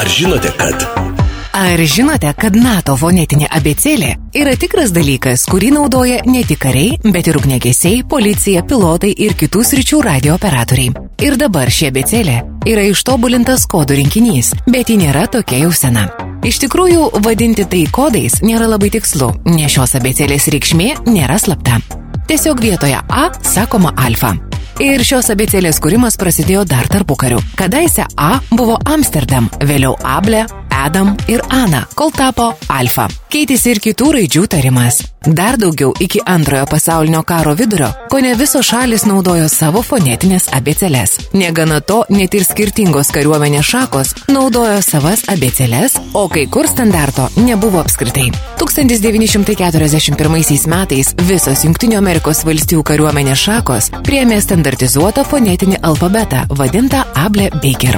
Ar žinote, kad... Ar žinote, kad NATO fonetinė abėcėlė yra tikras dalykas, kurį naudoja ne tik kariai, bet ir ugniagesiai, policija, pilotai ir kitų sričių radio operatoriai. Ir dabar ši abėcėlė yra ištobulintas kodų rinkinys, bet ji nėra tokia jau sena. Iš tikrųjų, vadinti tai kodais nėra labai tikslu, nes šios abėcėlės reikšmė nėra slapta. Tiesiog vietoje A sakoma alfa. Ir šios abėcėlės kūrimas prasidėjo dar tarpukariu. Kadaise A buvo Amsterdam, vėliau Able, Adam ir Ana, kol tapo Alfa. Keitėsi ir kitų raidžių tarimas. Dar daugiau iki Antrojo pasaulinio karo vidurio, kone visos šalis naudojo savo fonetinės abėcėles. Negana to, net ir skirtingos kariuomenės šakos naudojo savas abėcėles, o kai kur standarto nebuvo apskritai. 1941 metais visos Jungtinių Amerikos valstijų kariuomenės šakos priėmė standartizuotą fonetinį alfabetą, vadintą Able Baker.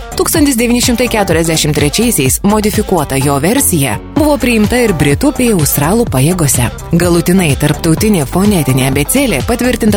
1943 modifikuota jo versija buvo priimta ir Britų bei Australų pajėgose. Galutinai tarptautinė fonetinė abėcėlė patvirtinta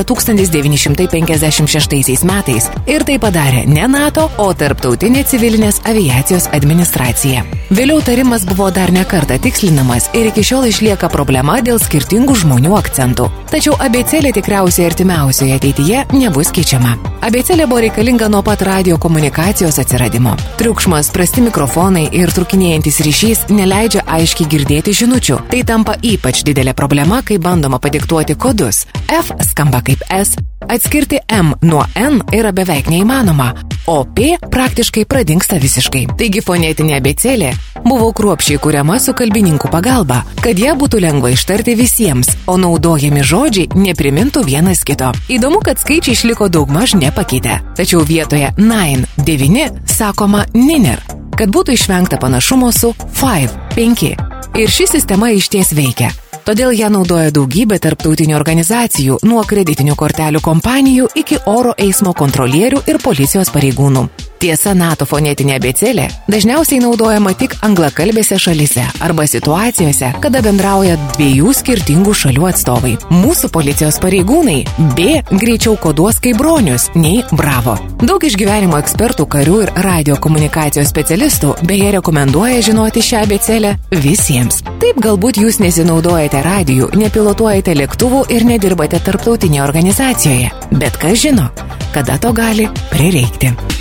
1956 metais ir tai padarė ne NATO, o Tarptautinė civilinės aviacijos administracija. Vėliau tarimas buvo dar ne kartą tikslinamas ir iki šiol išlieka problema dėl skirtingų žmonių akcentų. Tačiau abėcėlė tikriausiai artimiausioje ateityje nebus keičiama. Abėcėlė buvo reikalinga nuo pat radio komunikacijos atsiradimo. Triukšmas, prasti mikrofonai ir trukinėjantis ryšys neleidžia aiškiai girdėti žinučių. Tai tampa ypač didelė problema, kai bandoma padiktuoti kodus. F skamba kaip S, atskirti M nuo N yra beveik neįmanoma, o P praktiškai pradingsta visiškai. Taigi fonetinė abėcėlė buvo kruopščiai kuriama su kalbininkų pagalba, kad ją būtų lengva ištarti visiems, o naudojami žodžiai neprimintų vienas kito. Įdomu, kad skaičiai išliko daugmaž nepakeitę. Tačiau vietoje 9 sakoma niner, kad būtų išvengta panašumo su 5. Ir ši sistema išties veikia. Todėl ją naudoja daugybė tarptautinių organizacijų, nuo kreditinių kortelių kompanijų iki oro eismo kontrolierių ir policijos pareigūnų. Tiesa, NATO fonetinė abėcėlė dažniausiai naudojama tik anglakalbėse šalyse arba situacijose, kada bendrauja dviejų skirtingų šalių atstovai. Mūsų policijos pareigūnai B greičiau koduos kaip bronius nei bravo. Daug iš gyvenimo ekspertų, karių ir radio komunikacijos specialistų beje rekomenduoja žinoti šią abėcėlę visiems. Taip, galbūt jūs nesinaudojate radiju, nepilotuojate lėktuvų ir nedirbate tarptautinėje organizacijoje. Bet kas žino, kada to gali prireikti.